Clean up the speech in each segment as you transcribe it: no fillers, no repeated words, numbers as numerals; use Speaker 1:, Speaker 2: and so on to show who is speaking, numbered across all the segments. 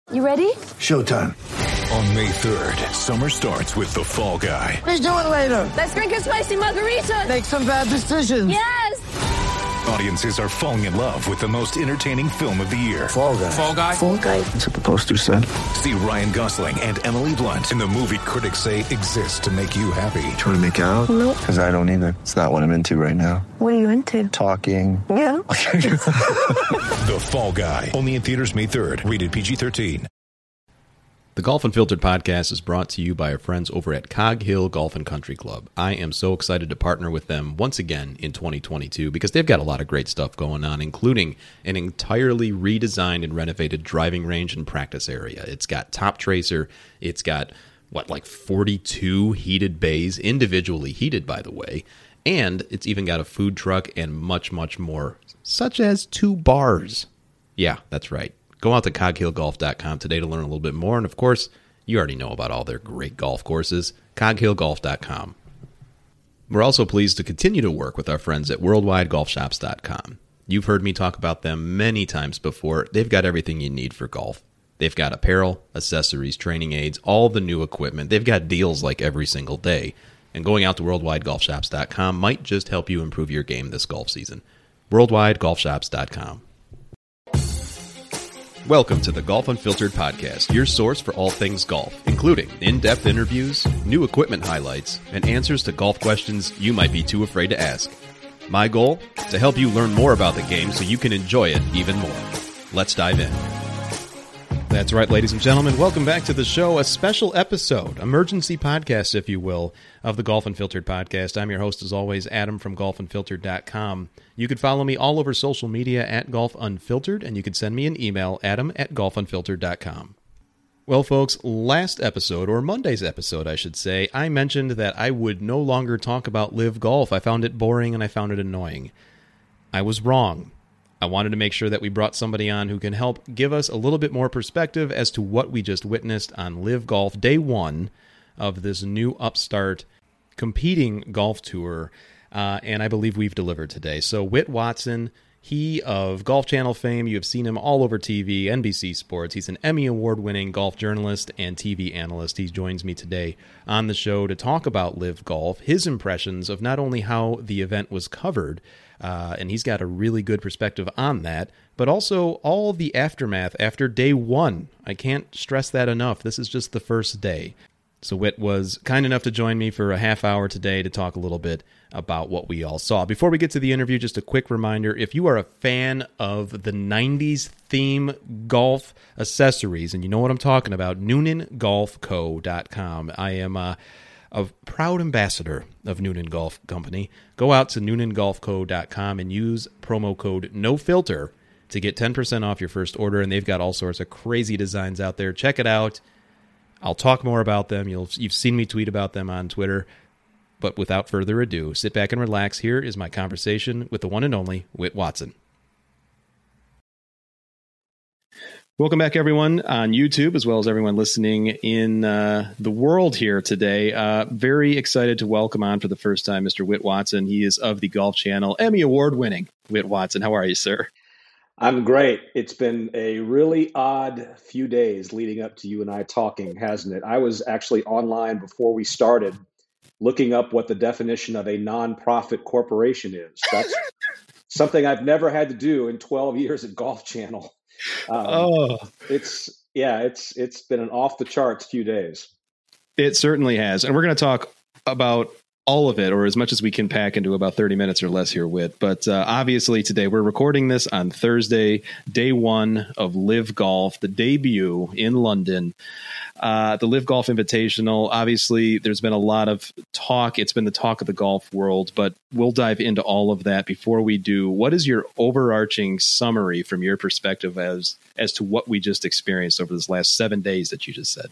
Speaker 1: You ready?
Speaker 2: Showtime.
Speaker 3: On May 3rd, summer starts with The Fall Guy.
Speaker 2: Let's do it later.
Speaker 1: Let's drink a spicy margarita.
Speaker 2: Make some bad decisions.
Speaker 1: Yes!
Speaker 3: Audiences are falling in love with the most entertaining film of the year.
Speaker 2: Fall Guy.
Speaker 3: Fall Guy?
Speaker 1: Fall guy.
Speaker 2: That's what the poster said.
Speaker 3: See Ryan Gosling and Emily Blunt in the movie critics say exists to make you happy.
Speaker 2: Trying to make it out?
Speaker 1: Nope.
Speaker 2: Because I don't either. It's not what I'm into right now.
Speaker 1: What are you into?
Speaker 2: Talking.
Speaker 1: Yeah.
Speaker 3: The Fall Guy. Only in theaters May 3rd. Rated PG-13.
Speaker 4: The Golf Unfiltered podcast is brought to you by our friends over at Cog Hill Golf and Country Club. I am so excited to partner with them once again in 2022 because they've got a lot of great stuff going on, including an entirely redesigned and renovated driving range and practice area. It's got top tracer. It's got, 42 heated bays, individually heated, by the way. And it's even got a food truck and much, much more, such as 2 bars. Yeah, that's right. Go out to coghillgolf.com today to learn a little bit more. And, of course, you already know about all their great golf courses, coghillgolf.com. We're also pleased to continue to work with our friends at worldwidegolfshops.com. You've heard me talk about them many times before. They've got everything you need for golf. They've got apparel, accessories, training aids, all the new equipment. They've got deals like every single day. And going out to worldwidegolfshops.com might just help you improve your game this golf season. worldwidegolfshops.com. Welcome to the Golf Unfiltered podcast, your source for all things golf, including in-depth interviews, new equipment highlights, and answers to golf questions you might be too afraid to ask. My goal? To help you learn more about the game so you can enjoy it even more. Let's dive in. That's right, ladies and gentlemen. Welcome back to the show, a special episode, emergency podcast, if you will, of the Golf Unfiltered podcast. I'm your host, as always, Adam from golfunfiltered.com. You can follow me all over social media at Golf Unfiltered, and you can send me an email, adam@golfunfiltered.com. Well, folks, last episode, or Monday's episode, I should say, I mentioned that I would no longer talk about live golf. I found it boring and I found it annoying. I was wrong. I wanted to make sure that we brought somebody on who can help give us a little bit more perspective as to what we just witnessed on Live Golf Day 1 of this new upstart competing golf tour, and I believe we've delivered today. So Whit Watson, he of Golf Channel fame, you have seen him all over TV, NBC Sports. He's an Emmy Award-winning golf journalist and TV analyst. He joins me today on the show to talk about Live Golf, his impressions of not only how the event was covered, and he's got a really good perspective on that, but also all the aftermath after day 1. I can't stress that enough. This is just the first day. So Whit was kind enough to join me for a half hour today to talk a little bit about what we all saw. Before we get to the interview, just a quick reminder, if you are a fan of the 90s theme golf accessories, and you know what I'm talking about, NoonanGolfCo.com. I am a proud ambassador of Noonan Golf Company. Go out to NoonanGolfCo.com and use promo code NOFILTER to get 10% off your first order, and they've got all sorts of crazy designs out there. Check it out. I'll talk more about them. You've seen me tweet about them on Twitter. But without further ado, sit back and relax. Here is my conversation with the one and only Whit Watson. Welcome back, everyone, on YouTube, as well as everyone listening in the world here today. Very excited to welcome on for the first time Mr. Whit Watson. He is of the Golf Channel, Emmy Award-winning Whit Watson. How are you, sir?
Speaker 5: I'm great. It's been a really odd few days leading up to you and I talking, hasn't it? I was actually online before we started looking up what the definition of a nonprofit corporation is. That's something I've never had to do in 12 years at Golf Channel. It's been an off the charts few days.
Speaker 4: It certainly has. And we're going to talk about all of it, or as much as we can pack into about 30 minutes or less here, Whit. But obviously today we're recording this on Thursday, day 1 of Live Golf, the debut in London. The Live Golf Invitational, obviously there's been a lot of talk. It's been the talk of the golf world, but we'll dive into all of that. Before we do, what is your overarching summary from your perspective as to what we just experienced over this last 7 days that you just said?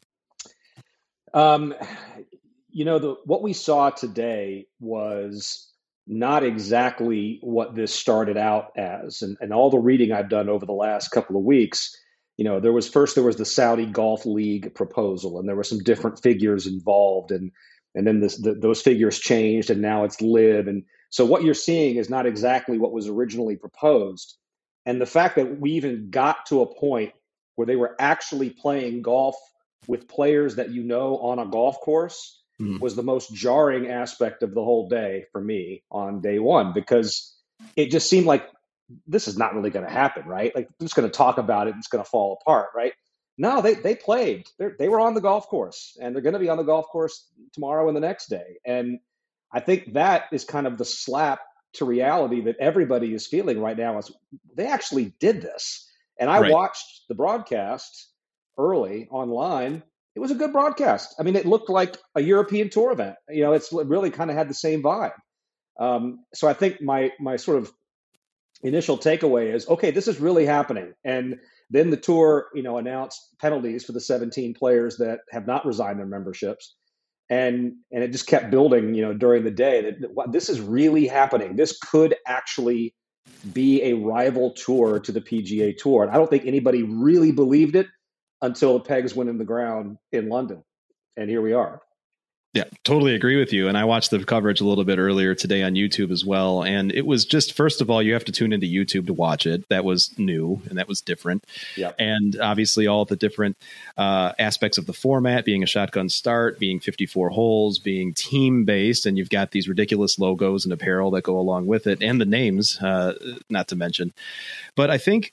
Speaker 5: What we saw today was not exactly what this started out as. And all the reading I've done over the last couple of weeks, there was the Saudi Golf League proposal, and there were some different figures involved. And then those figures changed, and now it's Live. And so what you're seeing is not exactly what was originally proposed. And the fact that we even got to a point where they were actually playing golf with players that on a golf course was the most jarring aspect of the whole day for me on day one, because it just seemed like this is not really going to happen, right? Like, they're just going to talk about it, it's going to fall apart, right? No, they played. They were on the golf course, and they're going to be on the golf course tomorrow and the next day. And I think that is kind of the slap to reality that everybody is feeling right now, is they actually did this. And I watched the broadcast early online. It was a good broadcast. I mean, it looked like a European Tour event. It really kind of had the same vibe. So I think my sort of initial takeaway is, okay, this is really happening. And then the tour, announced penalties for the 17 players that have not resigned their memberships. And it just kept building, during the day, that this is really happening. This could actually be a rival tour to the PGA Tour. And I don't think anybody really believed it until the pegs went in the ground in London. And here we are.
Speaker 4: Yeah, totally agree with you. And I watched the coverage a little bit earlier today on YouTube as well. And it was just, first of all, you have to tune into YouTube to watch it. That was new and that was different. Yeah. And obviously all the different aspects of the format, being a shotgun start, being 54 holes, being team based. And you've got these ridiculous logos and apparel that go along with it, and the names, not to mention. But I think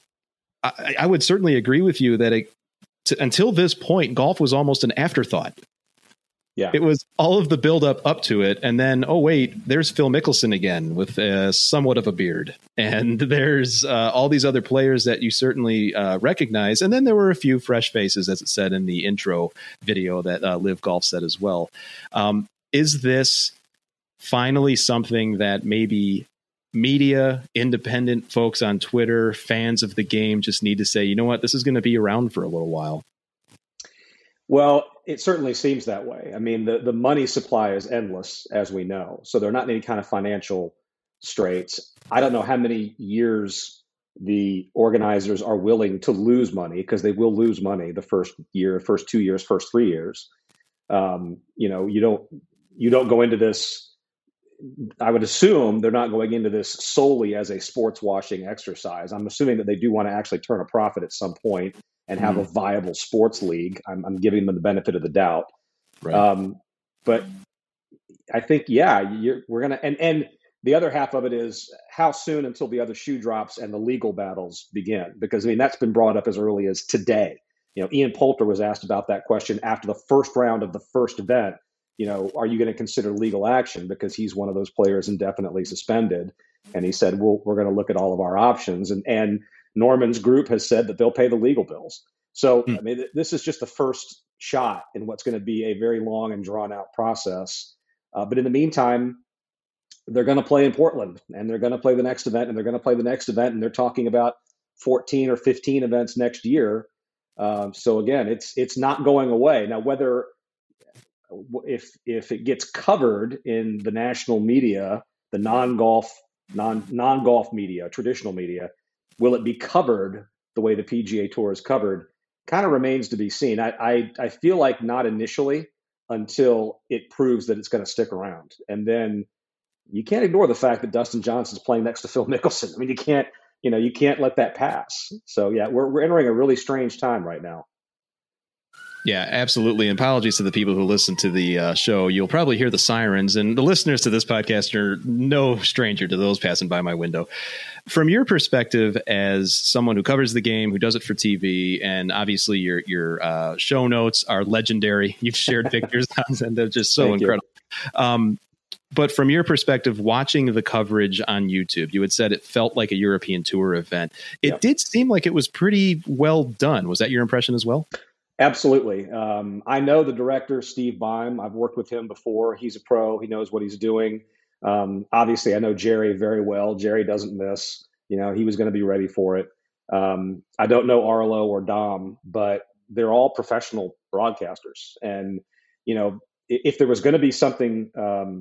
Speaker 4: I would certainly agree with you that until this point, golf was almost an afterthought.
Speaker 5: Yeah,
Speaker 4: it was all of the build up to it. And then, oh, wait, there's Phil Mickelson again with somewhat of a beard. And there's all these other players that you certainly recognize. And then there were a few fresh faces, as it said in the intro video that Live Golf said as well. Is this finally something that maybe media, independent folks on Twitter, fans of the game just need to say, you know what, this is going to be around for a little while?
Speaker 5: Well, it certainly seems that way. I mean, the money supply is endless, as we know. So they're not in any kind of financial straits. I don't know how many years the organizers are willing to lose money, because they will lose money the first year, first 2 years, first 3 years. You don't go into this. I would assume they're not going into this solely as a sports washing exercise. I'm assuming that they do want to actually turn a profit at some point and have a viable sports league. I'm giving them the benefit of the doubt. Right. But I think, we're going to, and the other half of it is how soon until the other shoe drops and the legal battles begin, because that's been brought up as early as today. Ian Poulter was asked about that question after the first round of the first event. Are you going to consider legal action, because he's one of those players indefinitely suspended? And he said, well, we're going to look at all of our options. And Norman's group has said that they'll pay the legal bills. So, I mean, this is just the first shot in what's going to be a very long and drawn out process. But in the meantime, they're going to play in Portland, and they're going to play the next event, and they're going to play the next event. And they're talking about 14 or 15 events next year. So again, it's not going away. Now, whether if it gets covered in the national media, the non-golf media, traditional media, will it be covered the way the PGA Tour is covered? Kind of remains to be seen. I feel like not initially, until it proves that it's going to stick around. And then you can't ignore the fact that Dustin Johnson's playing next to Phil Mickelson. I mean, you can't let that pass. So yeah, we're entering a really strange time right now.
Speaker 4: Yeah, absolutely. And apologies to the people who listen to the show. You'll probably hear the sirens, and the listeners to this podcast are no stranger to those passing by my window. From your perspective, as someone who covers the game, who does it for TV, and obviously your show notes are legendary. You've shared pictures and they're just so incredible. But from your perspective, watching the coverage on YouTube, you had said it felt like a European Tour event. It did seem like it was pretty well done. Was that your impression as well?
Speaker 5: Absolutely. I know the director, Steve Bime. I've worked with him before. He's a pro. He knows what he's doing. Obviously, I know Jerry very well. Jerry doesn't miss. He was going to be ready for it. I don't know Arlo or Dom, but they're all professional broadcasters. And, if there was going to be something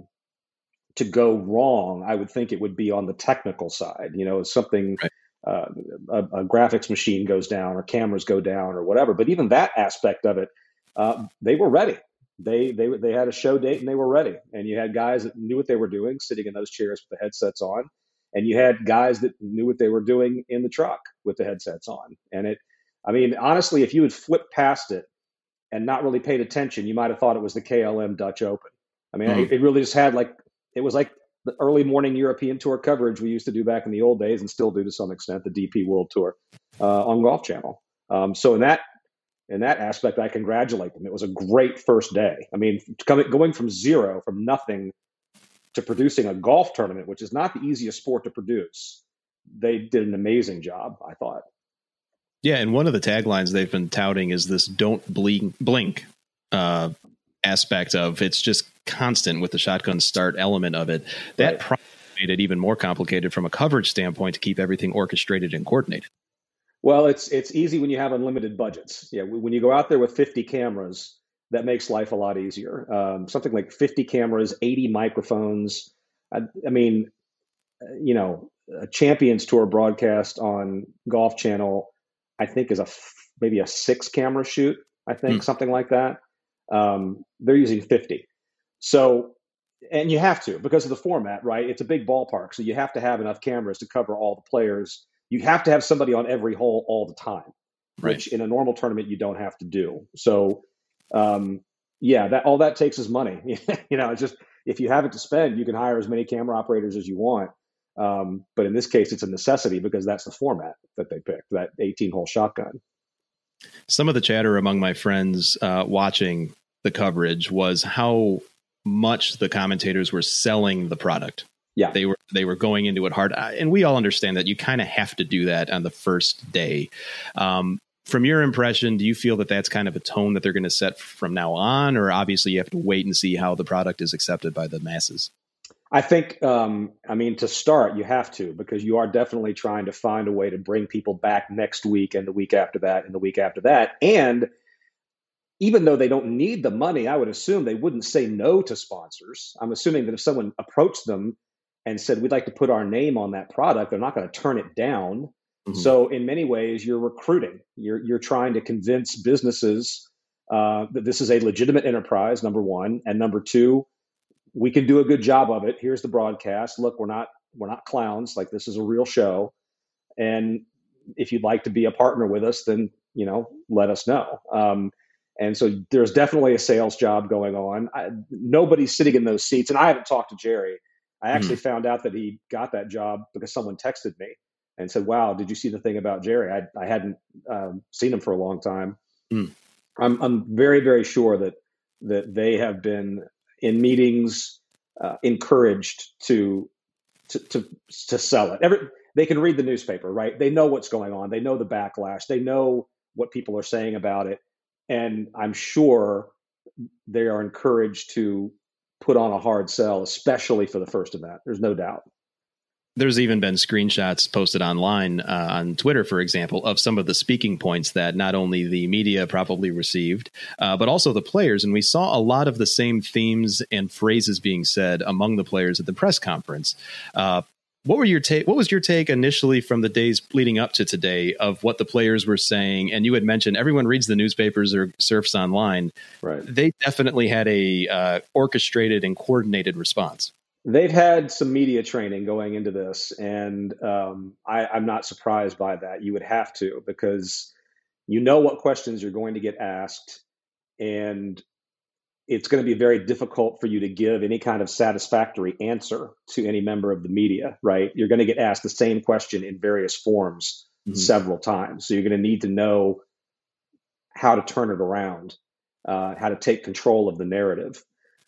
Speaker 5: to go wrong, I would think it would be on the technical side. Something... Right. A graphics machine goes down or cameras go down or whatever. But even that aspect of it, they were ready. They had a show date and they were ready. And you had guys that knew what they were doing sitting in those chairs with the headsets on. And you had guys that knew what they were doing in the truck with the headsets on. And I mean, honestly, if you had flipped past it and not really paid attention, you might have thought it was the KLM Dutch Open. I mean, it really just had it was like the early morning European Tour coverage we used to do back in the old days and still do to some extent, the DP World Tour on Golf Channel. So in that aspect, I congratulate them. It was a great first day. I mean, going from zero, from nothing, to producing a golf tournament, which is not the easiest sport to produce, they did an amazing job, I thought.
Speaker 4: Yeah, and one of the taglines they've been touting is this "don't blink" aspect of it's just constant with the shotgun start element of it. That probably made it even more complicated from a coverage standpoint to keep everything orchestrated and coordinated.
Speaker 5: Well, it's easy when you have unlimited budgets. Yeah, when you go out there with 50 cameras, that makes life a lot easier. Something like 50 cameras, 80 microphones. I mean, a Champions Tour broadcast on Golf Channel, I think, is maybe a 6-camera shoot. I think something like that. They're using 50. So, and you have to because of the format, right? It's a big ballpark, so you have to have enough cameras to cover all the players. You have to have somebody on every hole all the time, which in a normal tournament you don't have to do. So, all that takes is money. It's just if you have it to spend, you can hire as many camera operators as you want. But in this case, it's a necessity because that's the format that they picked, that 18-hole shotgun.
Speaker 4: Some of the chatter among my friends watching the coverage was how much the commentators were selling the product. Yeah, they were going into it hard, and we all understand that you kind of have to do that on the first day. From your impression, do you feel that that's kind of a tone that they're going to set from now on, or obviously you have to wait and see how the product is accepted by the masses?
Speaker 5: I think, to start, you have to, because you are definitely trying to find a way to bring people back next week and the week after that and the week after that. And even though they don't need the money, I would assume they wouldn't say no to sponsors. I'm assuming that if someone approached them and said, we'd like to put our name on that product, they're not going to turn it down. Mm-hmm. So in many ways, you're recruiting. You're trying to convince businesses that this is a legitimate enterprise, number one. And number two, we can do a good job of it. Here's the broadcast. Look, we're not clowns. Like, this is a real show. And if you'd like to be a partner with us, then, let us know. And so there's definitely a sales job going on. Nobody's sitting in those seats. And I haven't talked to Jerry. I actually found out that he got that job because someone texted me and said, wow, did you see the thing about Jerry? I hadn't seen him for a long time. I'm very, very sure that they have been in meetings encouraged to sell it. They can read the newspaper, right? They know what's going on. They know the backlash. They know what people are saying about it. And I'm sure they are encouraged to put on a hard sell, especially for the first event. There's no doubt.
Speaker 4: There's even been screenshots posted online on Twitter, for example, of some of the speaking points that not only the media probably received, but also the players. And we saw a lot of the same themes and phrases being said among the players at the press conference. What was your take initially from the days leading up to today of what the players were saying? And you had mentioned everyone reads the newspapers or surfs online. Right. They definitely had a orchestrated and coordinated response.
Speaker 5: They've had some media training going into this, and I'm not surprised by that. You would have to, because you know what questions you're going to get asked, and it's going to be very difficult for you to give any kind of satisfactory answer to any member of the media, right? You're going to get asked the same question in various forms several times. So you're going to need to know how to turn it around, how to take control of the narrative.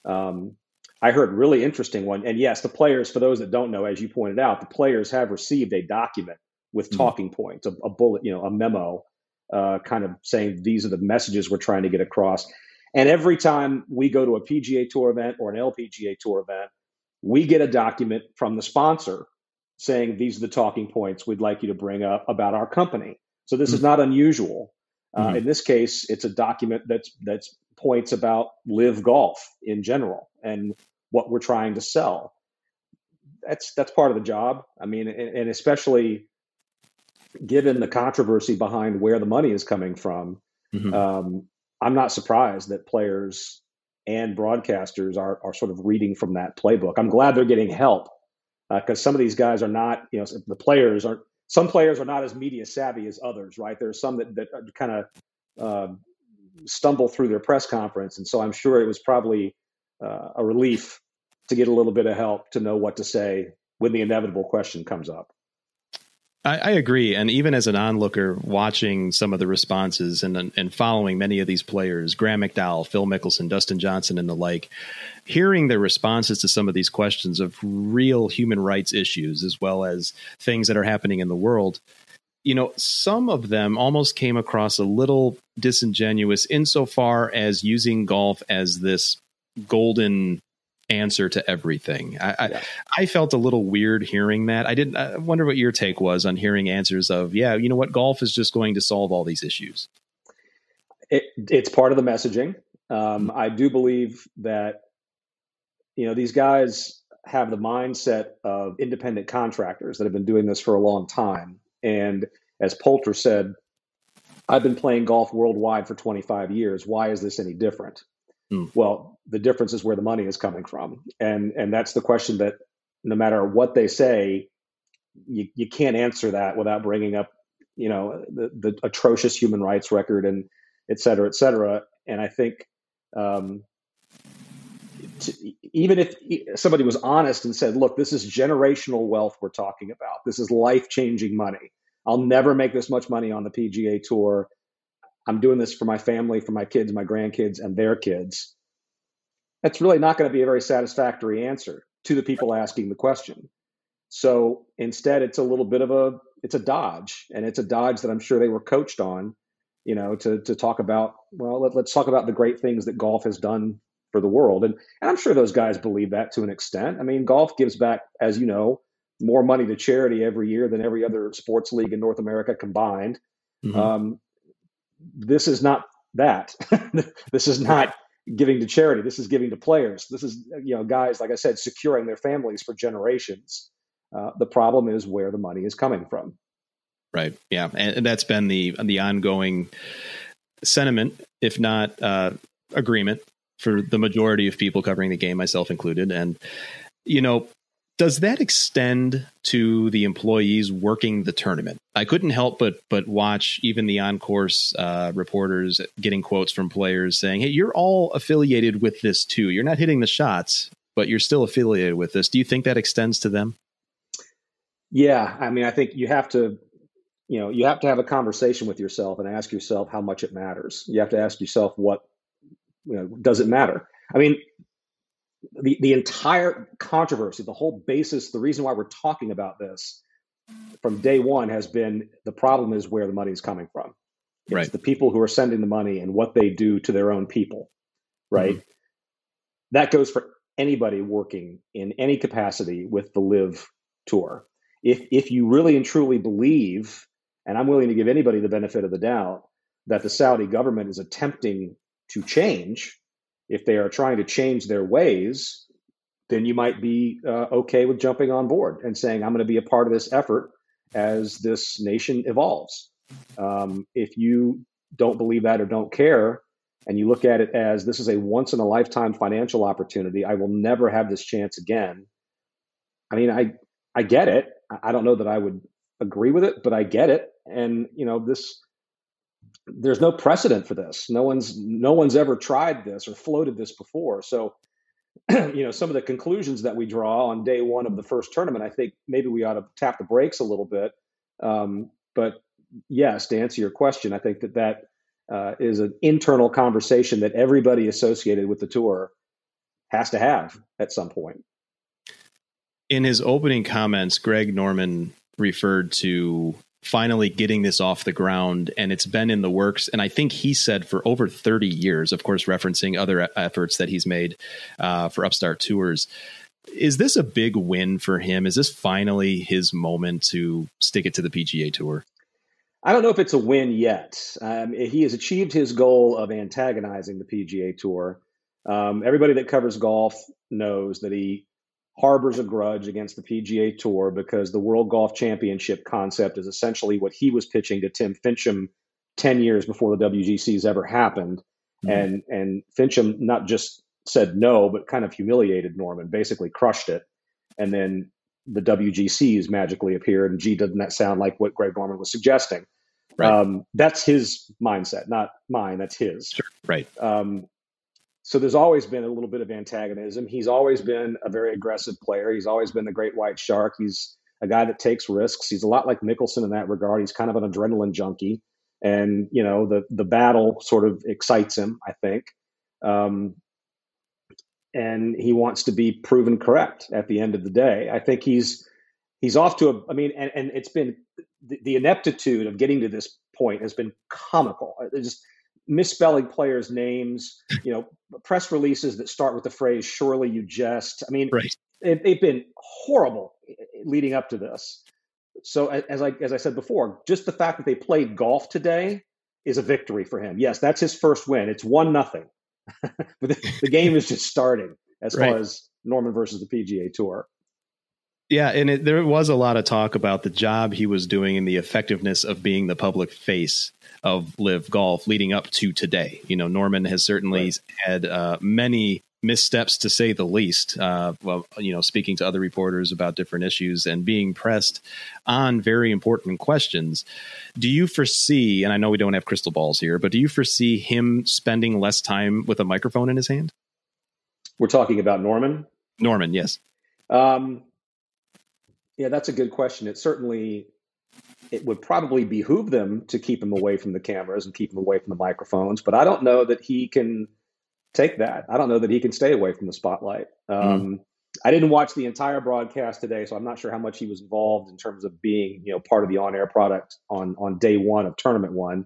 Speaker 5: I heard a really interesting one. And yes, the players, for those that don't know, as you pointed out, the players have received a document with talking points, a bullet, a memo, kind of saying these are the messages we're trying to get across. And every time we go to a PGA Tour event or an LPGA Tour event, we get a document from the sponsor saying these are the talking points we'd like you to bring up about our company. So this is not unusual. In this case, it's a document that's points about Live Golf in general and what we're trying to sell. That's part of the job. I mean, and especially given the controversy behind where the money is coming from, I'm not surprised that players and broadcasters are sort of reading from that playbook. I'm glad they're getting help because some of these guys are not, the players aren't, some players are not as media savvy as others, right? There's some that kind of stumble through their press conference. And so I'm sure it was probably a relief to get a little bit of help to know what to say when the inevitable question comes up.
Speaker 4: I agree. And even as an onlooker watching some of the responses and following many of these players, Graham McDowell, Phil Mickelson, Dustin Johnson, and the like, hearing their responses to some of these questions of real human rights issues, as well as things that are happening in the world, some of them almost came across a little disingenuous insofar as using golf as this golden answer to everything. I felt a little weird hearing that. I wonder what your take was on hearing answers of, golf is just going to solve all these issues.
Speaker 5: It's part of the messaging. I do believe that, these guys have the mindset of independent contractors that have been doing this for a long time. And as Poulter said, I've been playing golf worldwide for 25 years. Why is this any different? Well, the difference is where the money is coming from. And that's the question that no matter what they say, you can't answer that without bringing up, the atrocious human rights record and et cetera, et cetera. And I think even if somebody was honest and said, look, this is generational wealth we're talking about. This is life-changing money. I'll never make this much money on the PGA Tour. I'm doing this for my family, for my kids, my grandkids, and their kids. That's really not going to be a very satisfactory answer to the people asking the question. So instead, it's a little bit of it's a dodge, and it's a dodge that I'm sure they were coached on, to talk about, well, let's talk about the great things that golf has done for the world. And I'm sure those guys believe that to an extent. I mean, golf gives back, as you know, more money to charity every year than every other sports league in North America combined. Mm-hmm. This is not that. This is not giving to charity. This is giving to players. This is, guys, like I said, securing their families for generations. The problem is where the money is coming from.
Speaker 4: Right. Yeah. And that's been the ongoing sentiment, if not agreement, for the majority of people covering the game, myself included. And, does that extend to the employees working the tournament? I couldn't help but watch even the on-course reporters getting quotes from players saying, hey, you're all affiliated with this too. You're not hitting the shots, but you're still affiliated with this. Do you think that extends to them?
Speaker 5: Yeah. I mean, I think you have to have a conversation with yourself and ask yourself how much it matters. You have to ask yourself does it matter? I mean, the entire controversy, the whole basis, the reason why we're talking about this from day one has been the problem is where the money is coming from. It's right. The people who are sending the money and what they do to their own people, right? Mm-hmm. That goes for anybody working in any capacity with the LIV Tour. If you really and truly believe, and I'm willing to give anybody the benefit of the doubt, that the Saudi government is attempting to change, if they are trying to change their ways, then you might be okay with jumping on board and saying, I'm going to be a part of this effort as this nation evolves. If you don't believe that or don't care, and you look at it as this is a once in a lifetime financial opportunity, I will never have this chance again. I mean, I get it. I don't know that I would agree with it, but I get it. And, there's no precedent for this. No one's ever tried this or floated this before. So, some of the conclusions that we draw on day one of the first tournament, I think maybe we ought to tap the brakes a little bit. But yes, to answer your question, I think that is an internal conversation that everybody associated with the tour has to have at some point.
Speaker 4: In his opening comments, Greg Norman referred to finally getting this off the ground, and it's been in the works. And I think he said for over 30 years, of course, referencing other efforts that he's made for Upstart Tours. Is this a big win for him? Is this finally his moment to stick it to the PGA Tour?
Speaker 5: I don't know if it's a win yet. He has achieved his goal of antagonizing the PGA Tour. Everybody that covers golf knows that he harbors a grudge against the PGA Tour because the World Golf Championship concept is essentially what he was pitching to Tim Finchem 10 years before the WGCs ever happened. Mm-hmm. And Finchem not just said no, but kind of humiliated Norman, basically crushed it. And then the WGCs magically appeared. And gee, doesn't that sound like what Greg Norman was suggesting?
Speaker 4: Right.
Speaker 5: That's his mindset, not mine. That's his.
Speaker 4: Sure. Right.
Speaker 5: So there's always been a little bit of antagonism. He's always been a very aggressive player. He's always been the great white shark. He's a guy that takes risks. He's a lot like Mickelson in that regard. He's kind of an adrenaline junkie. And, you know, the battle sort of excites him, I think. And he wants to be proven correct at the end of the day. I think he's off to and it's been the ineptitude of getting to this point has been comical. It's just misspelling players' names, you know, press releases that start with the phrase "surely you jest." I mean,
Speaker 4: right.
Speaker 5: They've been horrible leading up to this. So as I said before, just the fact that they played golf today is a victory for him. Yes, that's his first win. It's 1-0, but the game is just starting as far as Norman versus the PGA Tour.
Speaker 4: Yeah, and there was a lot of talk about the job he was doing and the effectiveness of being the public face of LIV Golf leading up to today. You know, Norman has certainly had many missteps, to say the least. Well, you know, speaking to other reporters about different issues and being pressed on very important questions. Do you foresee, and I know we don't have crystal balls here, but do you foresee him spending less time with a microphone in his hand?
Speaker 5: We're talking about Norman?
Speaker 4: Norman, yes.
Speaker 5: Yeah, that's a good question. It would probably behoove them to keep him away from the cameras and keep him away from the microphones, but I don't know that he can take that. I don't know that he can stay away from the spotlight. I didn't watch the entire broadcast today, so I'm not sure how much he was involved in terms of being, you know, part of the on-air product on day one of tournament one.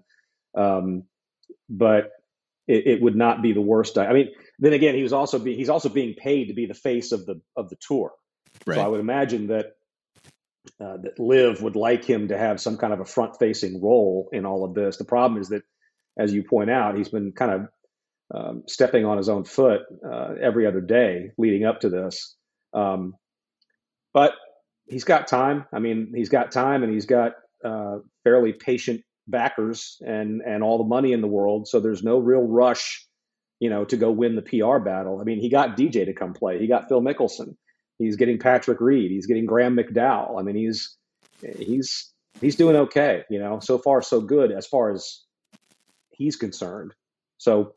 Speaker 5: But it would not be the worst. I mean, then again, he's also being paid to be the face of the tour. Right. So I would imagine that LIV would like him to have some kind of a front-facing role in all of this. The problem is that, as you point out, he's been kind of stepping on his own foot every other day leading up to this. But he's got time. I mean, he's got time, and he's got fairly patient backers and all the money in the world. So there's no real rush, you know, to go win the PR battle. I mean, he got DJ to come play. He got Phil Mickelson. He's getting Patrick Reed. He's getting Graham McDowell. I mean, he's doing okay. You know, so far so good as far as he's concerned. So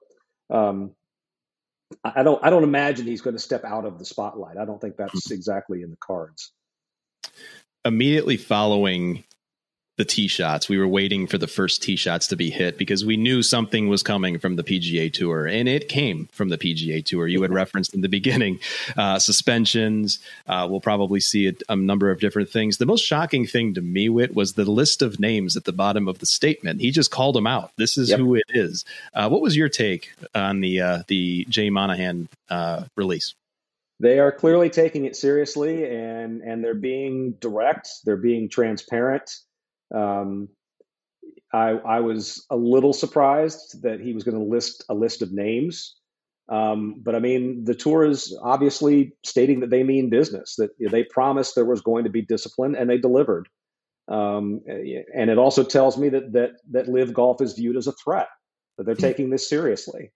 Speaker 5: I don't imagine he's going to step out of the spotlight. I don't think that's exactly in the cards.
Speaker 4: Immediately following the tee shots, we were waiting for the first tee shots to be hit because we knew something was coming from the PGA Tour, and it came from the PGA Tour. You had referenced in the beginning suspensions. We'll probably see a number of different things. The most shocking thing to me, Whit, was the list of names at the bottom of the statement. He just called them out. This is who it is. What was your take on the Jay Monahan release?
Speaker 5: They are clearly taking it seriously, and they're being direct. They're being transparent. I was a little surprised that he was going to list a list of names. But I mean, the tour is obviously stating that they mean business, that they promised there was going to be discipline, and they delivered. And it also tells me that LIV Golf is viewed as a threat, that they're taking this seriously.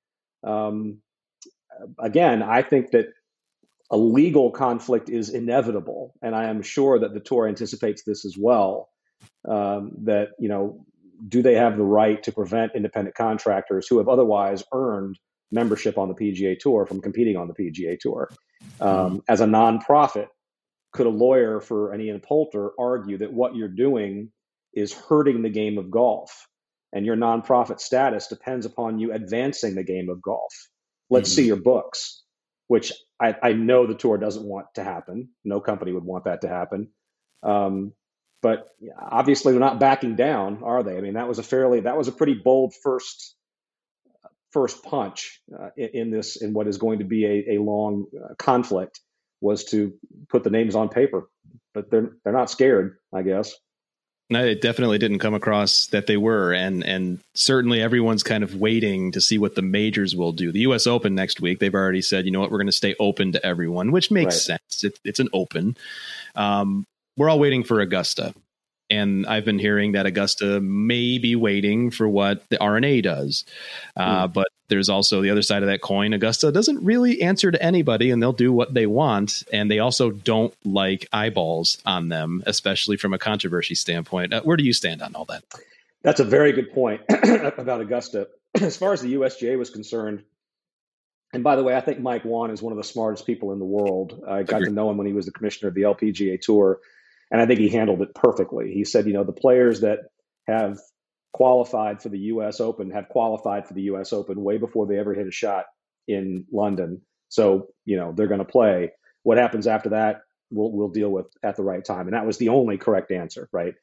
Speaker 5: Again, I think that a legal conflict is inevitable, and I am sure that the tour anticipates this as well. That, you know, do they have the right to prevent independent contractors who have otherwise earned membership on the PGA Tour from competing on the PGA Tour? As a nonprofit, could a lawyer for an Ian Poulter argue that what you're doing is hurting the game of golf, and your nonprofit status depends upon you advancing the game of golf? Let's see your books, which I know the tour doesn't want to happen. No company would want that to happen. But obviously they're not backing down, are they? I mean, that was a pretty bold first punch in what is going to be a long conflict, was to put the names on paper. But they're not scared, I guess.
Speaker 4: No, it definitely didn't come across that they were, and certainly everyone's kind of waiting to see what the majors will do. The U.S. Open next week, they've already said, you know what, we're going to stay open to everyone, which makes sense. It's an open. We're all waiting for Augusta. And I've been hearing that Augusta may be waiting for what the RNA does. But there's also the other side of that coin. Augusta doesn't really answer to anybody, and they'll do what they want. And they also don't like eyeballs on them, especially from a controversy standpoint. Where do you stand on all that?
Speaker 5: That's a very good point about Augusta. As far as the USGA was concerned, and by the way, I think Mike Whan is one of the smartest people in the world. I got to know him when he was the commissioner of the LPGA Tour, and I think he handled it perfectly. He said, the players that have qualified for the U.S. Open have qualified for the U.S. Open way before they ever hit a shot in London. So, they're going to play. What happens after that, we'll deal with at the right time. And that was the only correct answer, right?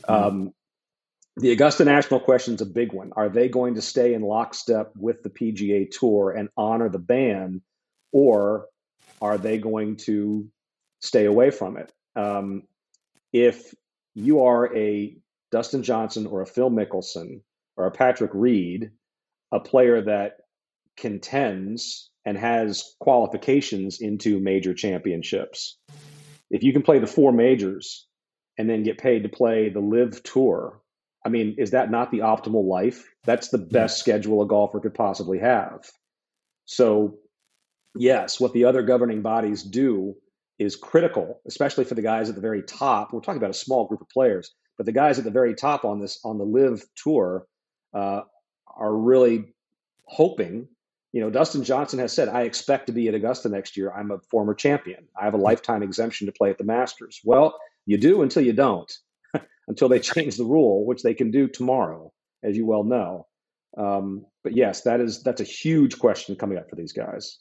Speaker 5: The Augusta National question is a big one. Are they going to stay in lockstep with the PGA Tour and honor the ban, or are they going to stay away from it? If you are a Dustin Johnson or a Phil Mickelson or a Patrick Reed, a player that contends and has qualifications into major championships, if you can play the 4 majors and then get paid to play the LIV Tour, I mean, is that not the optimal life? That's the best schedule a golfer could possibly have. So, yes, what the other governing bodies do is critical, especially for the guys at the very top. We're talking about a small group of players, but the guys at the very top on the LIV Tour are really hoping. Dustin Johnson has said, I expect to be at Augusta next year. I'm a former champion. I have a lifetime exemption to play at the Masters. Well, you do until you don't. Until they change the rule, which they can do tomorrow, as you well know. But yes, that's a huge question coming up for these guys.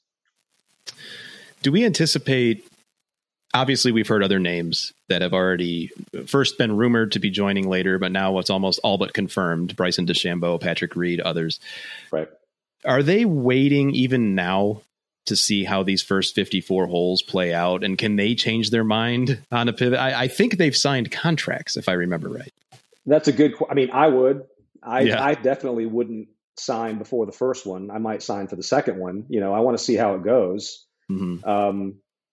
Speaker 4: Do we anticipate, obviously we've heard other names that have already first been rumored to be joining later, but now it's almost all but confirmed: Bryson DeChambeau, Patrick Reed, others.
Speaker 5: Right.
Speaker 4: Are they waiting even now to see how these first 54 holes play out? And can they change their mind on a pivot? I think they've signed contracts, if I remember right. That's a good,
Speaker 5: I would. I definitely wouldn't sign before the first one. I might sign for the second one. I want to see how it goes. Mm-hmm.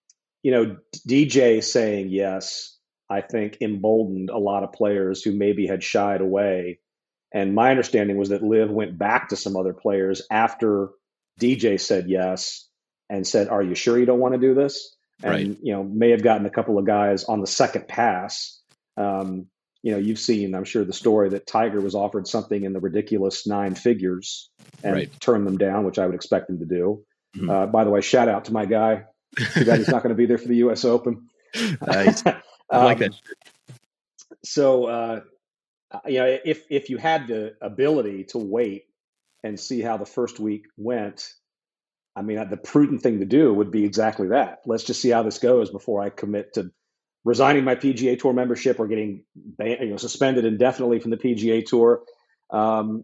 Speaker 5: DJ saying yes, I think emboldened a lot of players who maybe had shied away. And my understanding was that LIV went back to some other players after DJ said yes, and said, are you sure you don't want to do this? And, may have gotten a couple of guys on the second pass. You've seen, I'm sure, the story that Tiger was offered something in the ridiculous 9 figures and turned them down, which I would expect him to do. Mm-hmm. By the way, shout out to my guy. The guy who's not going to be there for the U.S. Open.
Speaker 4: Nice. I like that.
Speaker 5: So, if you had the ability to wait and see how the first week went, the prudent thing to do would be exactly that. Let's just see how this goes before I commit to resigning my PGA Tour membership or getting suspended indefinitely from the PGA Tour. And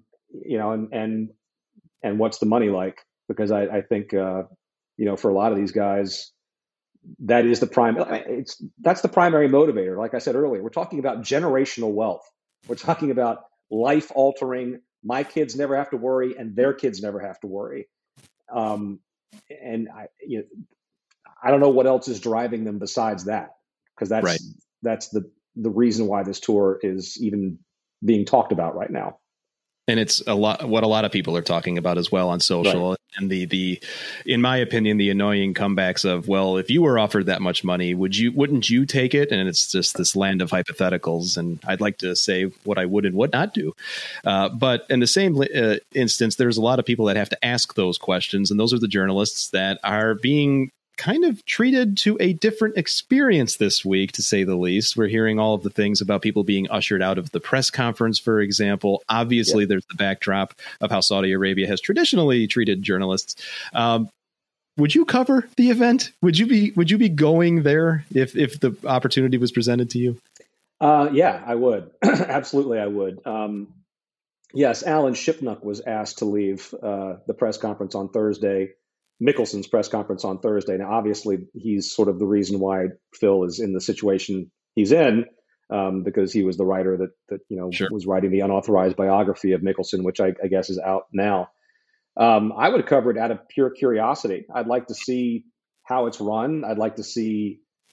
Speaker 5: what's the money like? Because I think for a lot of these guys, that is that's the primary motivator. Like I said earlier, we're talking about generational wealth. We're talking about life altering. My kids never have to worry, and their kids never have to worry. And I don't know what else is driving them besides that, because that's the reason why this tour is even being talked about right now.
Speaker 4: And it's what a lot of people are talking about as well on social. Right. And the in my opinion, the annoying comebacks of, well, if you were offered that much money, wouldn't you take it? And it's just this land of hypotheticals. And I'd like to say what I would and would not do. But in the same instance, there's a lot of people that have to ask those questions. And those are the journalists that are being kind of treated to a different experience this week, to say the least. We're hearing all of the things about people being ushered out of the press conference, for example. Obviously, there's the backdrop of how Saudi Arabia has traditionally treated journalists. Would you cover the event? Would you be going there if the opportunity was presented to you?
Speaker 5: Yeah, I would. Absolutely, I would. Yes, Alan Shipnuck was asked to leave the press conference on Thursday. Mickelson's press conference on Thursday. Now, obviously, he's sort of the reason why Phil is in the situation he's in, because he was the writer that was writing the unauthorized biography of Mickelson, which I guess is out now. I would cover it out of pure curiosity. I'd like to see how it's run. I'd like to see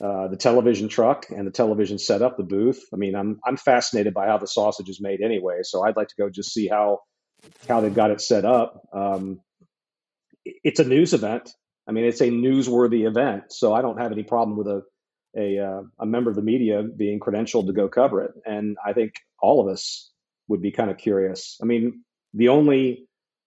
Speaker 5: the television truck and the television setup, the booth. I mean, I'm fascinated by how the sausage is made anyway. So I'd like to go just see how they've got it set up. It's a news event. I mean, it's a newsworthy event. So I don't have any problem with a member of the media being credentialed to go cover it. And I think all of us would be kind of curious. I mean, the only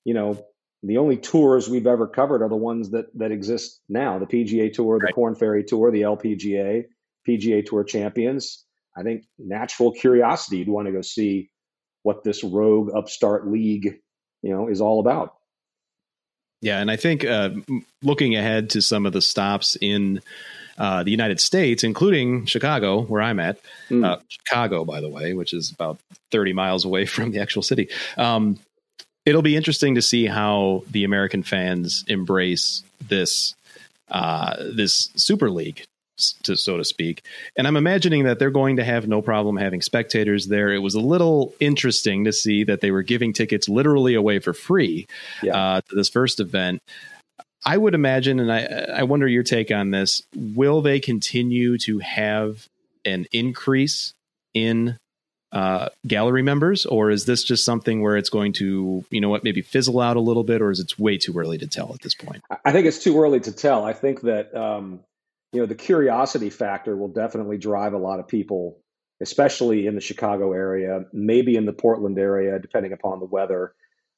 Speaker 5: tours we've ever covered are the ones that exist now: the PGA Tour, the Korn Ferry Tour, the LPGA, PGA Tour Champions. I think natural curiosity, you'd want to go see what this rogue upstart league, is all about.
Speaker 4: Yeah, and I think looking ahead to some of the stops in the United States, including Chicago, where I'm at, Chicago, by the way, which is about 30 miles away from the actual city. It'll be interesting to see how the American fans embrace this Super League, so to speak. And I'm imagining that they're going to have no problem having spectators there. It was a little interesting to see that they were giving tickets literally away for free to this first event. I would imagine, and I wonder your take on this, will they continue to have an increase in gallery members, or is this just something where it's going to, maybe fizzle out a little bit, or is it way too early to tell at this point?
Speaker 5: I think it's too early to tell. I think that, the curiosity factor will definitely drive a lot of people, especially in the Chicago area, maybe in the Portland area, depending upon the weather.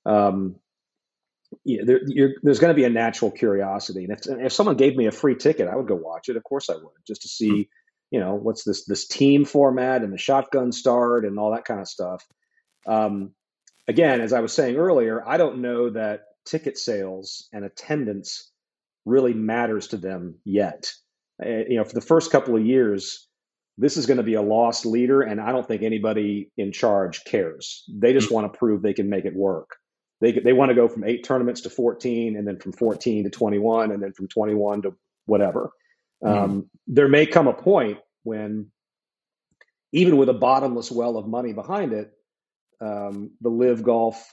Speaker 5: There's going to be a natural curiosity. And if someone gave me a free ticket, I would go watch it. Of course I would, just to see, what's this team format and the shotgun start and all that kind of stuff. Again, as I was saying earlier, I don't know that ticket sales and attendance really matters to them yet. For the first couple of years, this is going to be a lost leader, and I don't think anybody in charge cares. They just want to prove they can make it work. They want to go from 8 tournaments to 14, and then from 14 to 21, and then from 21 to whatever. There may come a point when, even with a bottomless well of money behind it, the Live Golf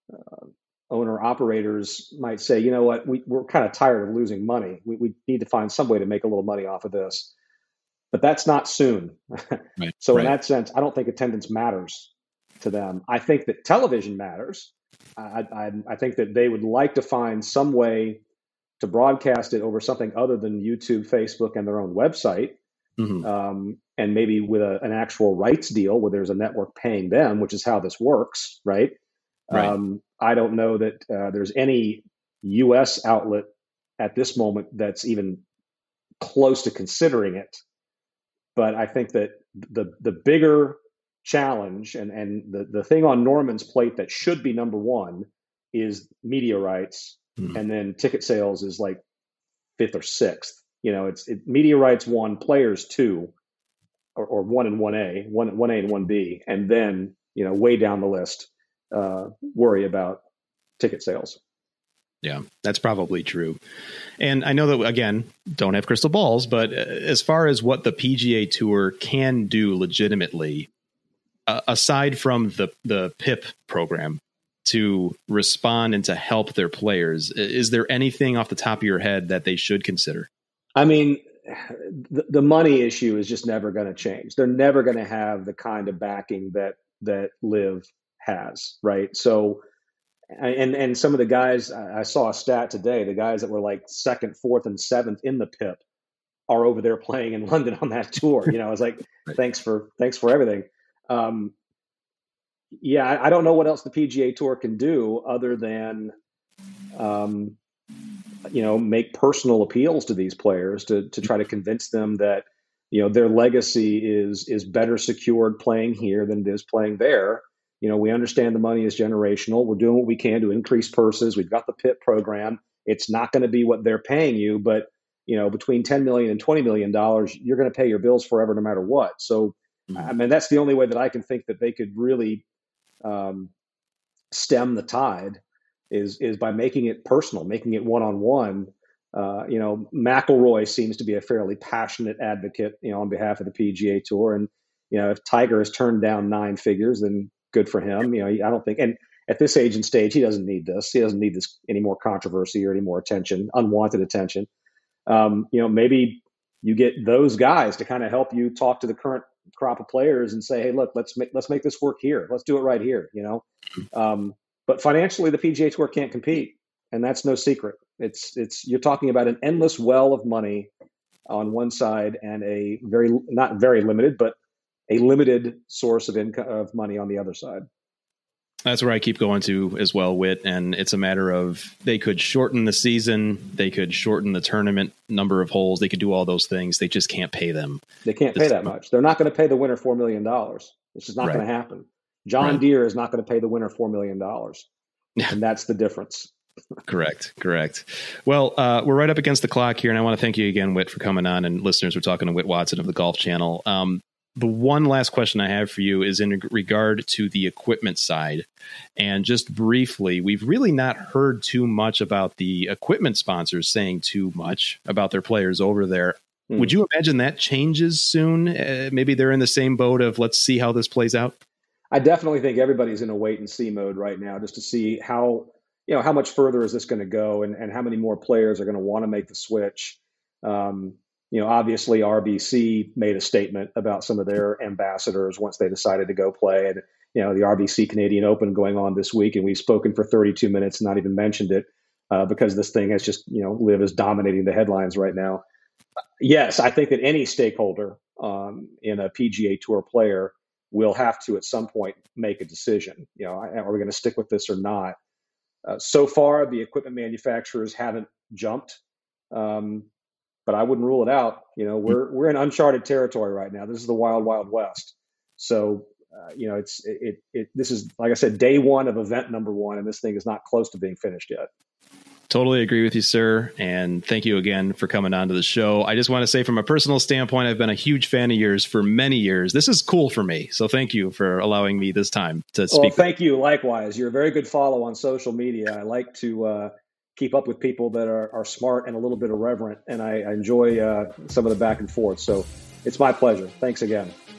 Speaker 5: owner operators might say, you know what, we're kind of tired of losing money. We need to find some way to make a little money off of this. But that's not soon.
Speaker 4: Right.
Speaker 5: So in that sense, I don't think attendance matters to them. I think that television matters. I think that they would like to find some way to broadcast it over something other than YouTube, Facebook, and their own website. And maybe with an actual rights deal where there's a network paying them, which is how this works, right? I don't know that there's any U.S. outlet at this moment that's even close to considering it. But I think that the bigger challenge and the thing on Norman's plate that should be number one is media rights, and then ticket sales is like 5th or 6th. It's media rights 1, players 2, or 1 and 1A, 1A and 1B, and then way down the list, worry about ticket sales.
Speaker 4: Yeah, that's probably true. And I know that, again, don't have crystal balls, but as far as what the PGA Tour can do legitimately, aside from the PIP program to respond and to help their players, is there anything off the top of your head that they should consider? I
Speaker 5: mean, the money issue is just never going to change. They're never going to have the kind of backing that Live has, right? So, and some of the guys, I saw a stat today, the guys that were like 2nd, 4th, and 7th in the PIP are over there playing in London on that tour. I was like, thanks for everything. I don't know what else the PGA Tour can do other than, make personal appeals to these players to try to convince them that, their legacy is better secured playing here than it is playing there. We understand the money is generational. We're doing what we can to increase purses. We've got the PIP program. It's not going to be what they're paying you, but, between $10 million and $20 million, you're going to pay your bills forever, no matter what. So, I mean, that's the only way that I can think that they could really stem the tide is by making it personal, making it one-on-one. McIlroy seems to be a fairly passionate advocate, on behalf of the PGA Tour. And, if Tiger has turned down 9 figures, then good for him. I don't think, and at this age and stage, he doesn't need this. He doesn't need this any more controversy or any more attention, unwanted attention. Maybe you get those guys to kind of help you talk to the current crop of players and say, hey, look, let's make this work here. Let's do it right here. But financially, the PGA Tour can't compete, and that's no secret. It's you're talking about an endless well of money on one side and a not very limited, but a limited source of income of money on the other side.
Speaker 4: That's where I keep going to as well, Whit. And it's a matter of they could shorten the season. They could shorten the tournament number of holes. They could do all those things. They just can't pay them.
Speaker 5: They can't pay that much. They're not going to pay the winner $4 million. It's just not going to happen. John Deere is not going to pay the winner $4 million. And that's the difference.
Speaker 4: Correct. Well, we're right up against the clock here. And I want to thank you again, Whit, for coming on. And listeners, we're talking to Whit Watson of the Golf Channel. The one last question I have for you is in regard to the equipment side. And just briefly, we've really not heard too much about the equipment sponsors saying too much about their players over there. Would you imagine that changes soon? Maybe they're in the same boat of let's see how this plays out.
Speaker 5: I definitely think everybody's in a wait and see mode right now, just to see how much further is this going to go and how many more players are going to want to make the switch. Obviously RBC made a statement about some of their ambassadors once they decided to go play. And, the RBC Canadian Open going on this week, and we've spoken for 32 minutes, not even mentioned it because this thing has just, LIV is dominating the headlines right now. Yes, I think that any stakeholder in a PGA Tour player will have to at some point make a decision. Are we going to stick with this or not? So far, the equipment manufacturers haven't jumped. But I wouldn't rule it out. We're in uncharted territory right now. This is the wild, wild west. So, this is, like I said, day one of event number one, and this thing is not close to being finished yet.
Speaker 4: Totally agree with you, sir. And thank you again for coming on to the show. I just want to say from a personal standpoint, I've been a huge fan of yours for many years. This is cool for me. So thank you for allowing me this time to speak.
Speaker 5: Well, thank you. Likewise. You're a very good follow on social media. I like to, keep up with people that are smart and a little bit irreverent, and I enjoy some of the back and forth. So it's my pleasure. Thanks again.